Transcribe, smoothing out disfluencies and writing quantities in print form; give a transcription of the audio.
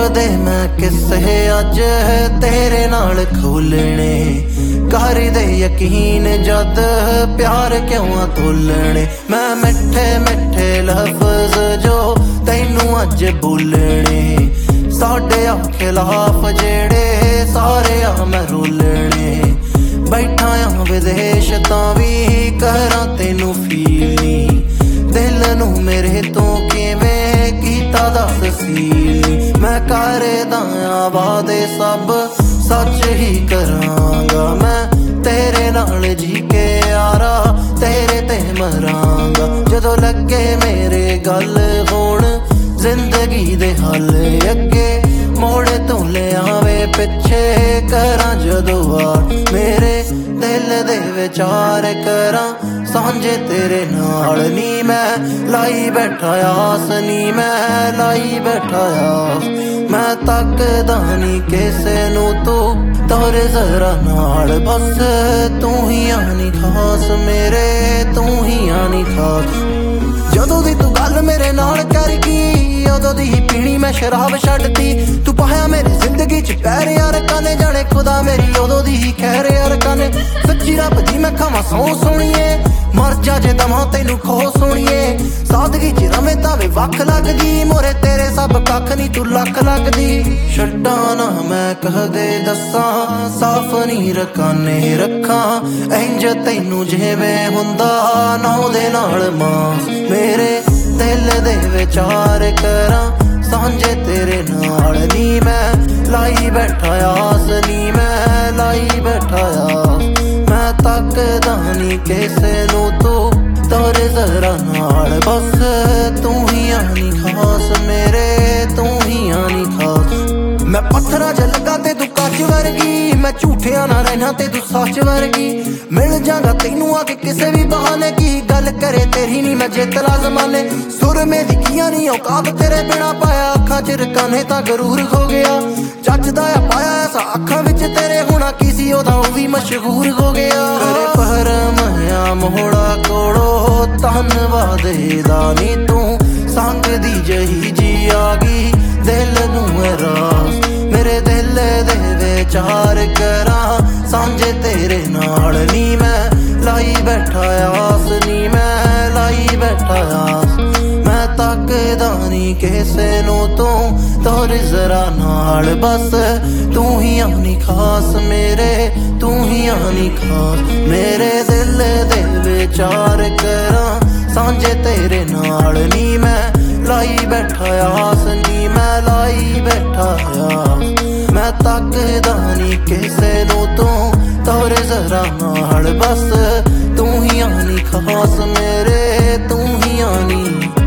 दे मैं किस्से अज तेरे नाल खोलने कर दे यकीन जद प्यार क्यों तोलने मैं मिठे मिठे लफ्ज जो तैनू अज बोलने साडे खिलाफ जेड़े सारे मैं रोलने बैठा विदेश तां भी करां तैनू फील दिल नू मेरे तो किवें कीता दस सील मैं करदा वादे सब सच ही करांगा मैं तेरे नाल जी के यारा तेरे ते मरांगा जदों लगे मेरे गल होण जिंदगी दे हल अगे मोड़ तू ले आवे पिछे करां जदों वार मेरे दिल दे विचार करां सांझे तेरे नाल नी मैं लाई बैठा आस नी मैं लाई बैठा आस मैं तकदा नी किसे नू तू तोरे जरा नाल बस तू ही आनी खास मेरे तू ही आनी खास जदों दी तू गल मेरे नाल कर गई उदों दी ही पीनी मैं शराब छड्डती तू पाया मेरी जिंदगी च पैर यार काने जाने खुदा मेरी उदों दी ही खैर यार काने सच्ची रब दी मैं खावां सौ सोहणीए मर जा जे दवां तैनू खो सोहणीए सादगी च रवे तां वख लगदी मोरे तेरे सब कख नी तू लख लगदी छड्डां ना मैं कहदे दस्सां साफ नी रकाने रखां इंज तैनू जिवें हुंदा ना ओहदे नाल मास मेरे दिल दे विचार करां सांझे तेरे नाल नी मैं लाई बैठा आस नी मैं लाई बैठा आस मैं तकदा नी किसे नू तू तोरे जरा नाल बस तू ही आनी खास मेरे तू ही आनी खास मैं पत्थरा च लगा ते तू कच वर्गी मैं झूठिया ना रहना ते तू सच वर्गी मिल जागा तैनू आके किसे भी बहाने की गल करे तेरी नी मैं जितला जमाने सुर में दिखिया नी औकात तेरे बिना पाया अखा च रकाने तां गरूर खो गया जचदा पाया ऐसा अखा विच तेरे होना किसी ओदा ओ भी मशहूर हो गया करे पर मया मोड़ा कोड़ो धन्नवाद दा नी तू संग दी जही जी आ गई दिल नू रास मेरे दिल दे विचार करां सांझे तेरे नाल नी मैं लाई बैठा आस नी मैं लाई बैठा आस मैं तकदा नी किसे नू तू तोरे जरा नाल बस तू ही आनी खास मेरे तू ही आनी खास मेरे दिल दे विचार करां सांझे तेरे नाल नी मैं लाई बैठा आस नी मैं लाई बैठा आस मैं तकदा नी किसे नू तू तोरे जरा नाल बस तू ही आनी खास मेरे तू ही आनी